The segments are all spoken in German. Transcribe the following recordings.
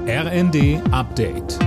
RND Update.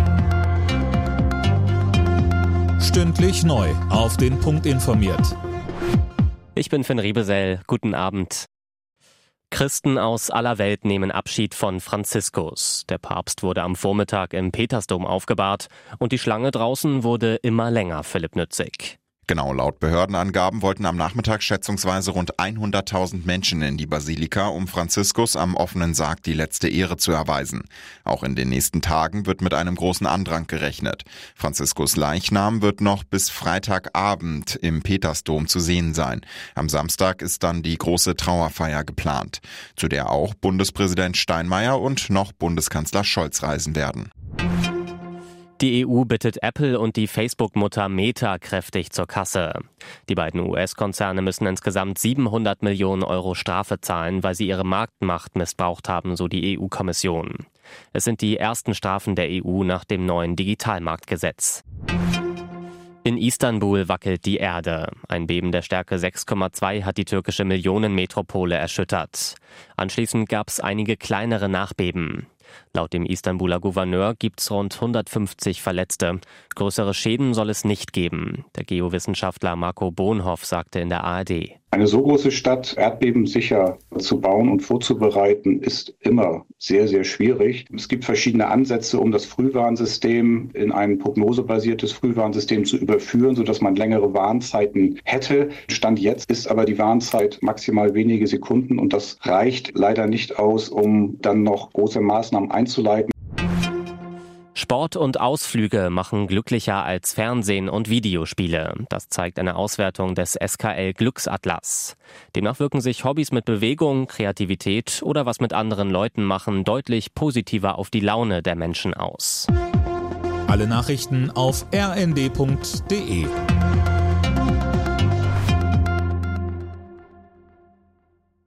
Stündlich neu auf den Punkt informiert. Ich bin Finn Riebesell. Guten Abend. Christen aus aller Welt nehmen Abschied von Franziskus. Der Papst wurde am Vormittag im Petersdom aufgebahrt und die Schlange draußen wurde immer länger, Philipp Nützig. Genau, laut Behördenangaben wollten am Nachmittag schätzungsweise rund 100.000 Menschen in die Basilika, um Franziskus am offenen Sarg die letzte Ehre zu erweisen. Auch in den nächsten Tagen wird mit einem großen Andrang gerechnet. Franziskus Leichnam wird noch bis Freitagabend im Petersdom zu sehen sein. Am Samstag ist dann die große Trauerfeier geplant, zu der auch Bundespräsident Steinmeier und noch Bundeskanzler Scholz reisen werden. Die EU bittet Apple und die Facebook-Mutter Meta kräftig zur Kasse. Die beiden US-Konzerne müssen insgesamt 700 Millionen Euro Strafe zahlen, weil sie ihre Marktmacht missbraucht haben, so die EU-Kommission. Es sind die ersten Strafen der EU nach dem neuen Digitalmarktgesetz. In Istanbul wackelt die Erde. Ein Beben der Stärke 6,2 hat die türkische Millionenmetropole erschüttert. Anschließend gab es einige kleinere Nachbeben. Laut dem Istanbuler Gouverneur gibt es rund 150 Verletzte. Größere Schäden soll es nicht geben. Der Geowissenschaftler Marco Bonhoff sagte in der ARD. Eine so große Stadt erdbebensicher zu bauen und vorzubereiten, ist immer sehr, sehr schwierig. Es gibt verschiedene Ansätze, um das Frühwarnsystem in ein prognosebasiertes Frühwarnsystem zu überführen, sodass man längere Warnzeiten hätte. Stand jetzt ist aber die Warnzeit maximal wenige Sekunden und das reicht leider nicht aus, um dann noch große Maßnahmen einzuleiten. Sport und Ausflüge machen glücklicher als Fernsehen und Videospiele. Das zeigt eine Auswertung des SKL Glücksatlas. Demnach wirken sich Hobbys mit Bewegung, Kreativität oder was mit anderen Leuten machen deutlich positiver auf die Laune der Menschen aus. Alle Nachrichten auf rnd.de.